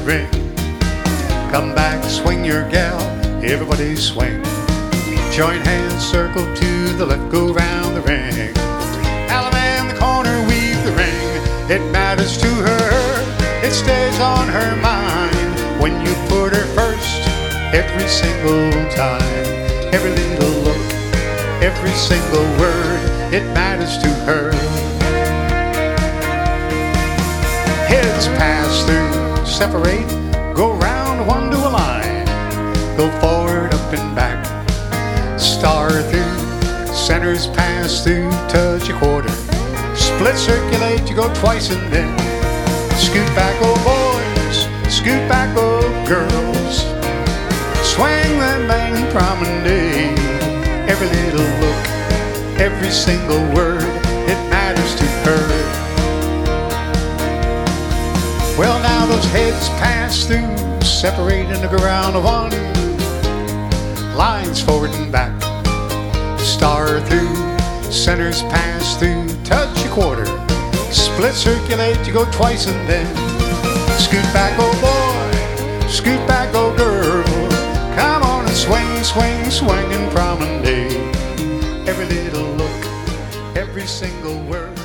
ring. Come back, swing your gal, everybody swing. Join hands, circle to the left, go round the ring. Alabama in the corner, weave the ring. It matters to her, it stays on her mind. When you put her first, every single time. Every little look, every single word, it matters to her. Heads pass through, separate, go round one to a line. Go forward, up and back, star through, centers pass through, touch a quarter. Split circulate, you go twice and then scoot back, oh boys, scoot back, oh girls. Swing that bang promenade. Every little look, every single word, it matters to her. Well, now those heads pass through, separate in the ground of one. Lines forward and back, star through, centers pass through, touch a quarter. Split circulate, you go twice and then scoot back, oh boy, scoot back, oh girl. Come on and swing, swing, swing and promenade. Every little look, every single word.